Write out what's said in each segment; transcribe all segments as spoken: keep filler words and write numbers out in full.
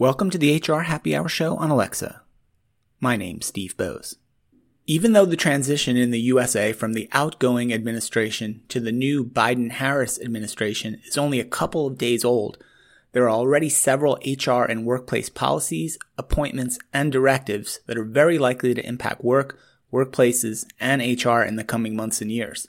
Welcome to the H R Happy Hour Show on Alexa. My name's Steve Bose. Even though the transition in the U S A from the outgoing administration to the new Biden-Harris administration is only a couple of days old, there are already several H R and workplace policies, appointments, and directives that are very likely to impact work, workplaces, and H R in the coming months and years.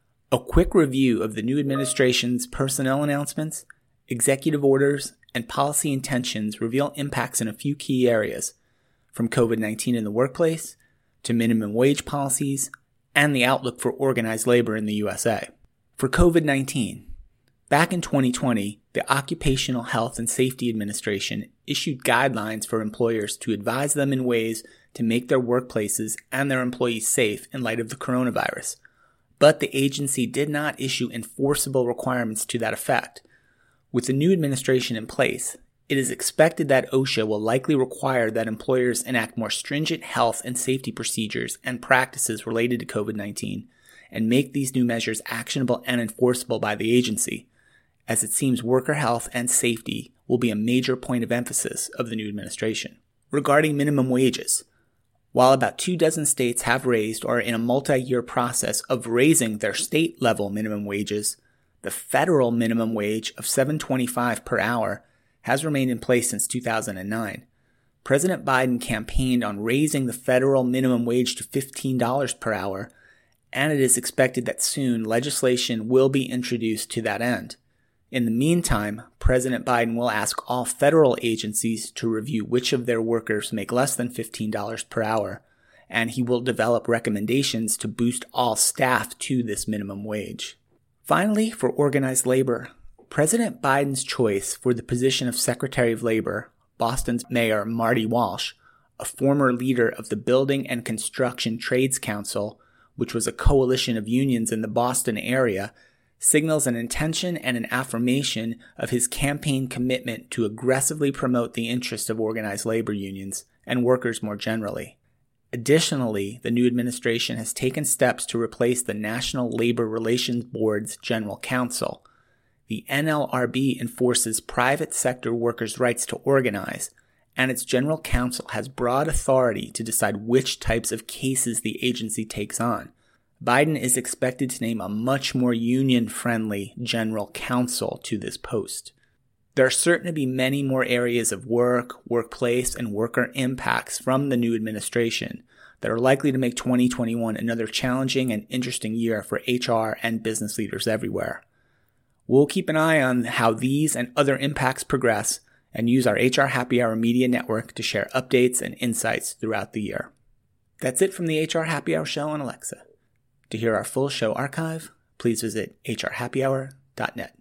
A quick review of the new administration's personnel announcements, executive orders, and policy intentions reveal impacts in a few key areas, from covid nineteen in the workplace to minimum wage policies and the outlook for organized labor in the U S A. For covid nineteen, back in twenty twenty, the Occupational Health and Safety Administration issued guidelines for employers to advise them in ways to make their workplaces and their employees safe in light of the coronavirus. But the agency did not issue enforceable requirements to that effect. With the new administration in place, it is expected that OSHA will likely require that employers enact more stringent health and safety procedures and practices related to covid nineteen and make these new measures actionable and enforceable by the agency, as it seems worker health and safety will be a major point of emphasis of the new administration. Regarding minimum wages, while about two dozen states have raised or are in a multi-year process of raising their state-level minimum wages, the federal minimum wage of seven dollars and twenty-five cents per hour has remained in place since two thousand nine. President Biden campaigned on raising the federal minimum wage to fifteen dollars per hour, and it is expected that soon legislation will be introduced to that end. In the meantime, President Biden will ask all federal agencies to review which of their workers make less than fifteen dollars per hour, and he will develop recommendations to boost all staff to this minimum wage. Finally, for organized labor, President Biden's choice for the position of Secretary of Labor, Boston's Mayor Marty Walsh, a former leader of the Building and Construction Trades Council, which was a coalition of unions in the Boston area, signals an intention and an affirmation of his campaign commitment to aggressively promote the interests of organized labor unions and workers more generally. Additionally, the new administration has taken steps to replace the National Labor Relations Board's General Counsel. The N L R B enforces private sector workers' rights to organize, and its General Counsel has broad authority to decide which types of cases the agency takes on. Biden is expected to name a much more union-friendly General Counsel to this post. There are certain to be many more areas of work, workplace, and worker impacts from the new administration that are likely to make twenty twenty-one another challenging and interesting year for H R and business leaders everywhere. We'll keep an eye on how these and other impacts progress and use our H R Happy Hour Media Network to share updates and insights throughout the year. That's it from the H R Happy Hour Show on Alexa. To hear our full show archive, please visit h r happy hour dot net.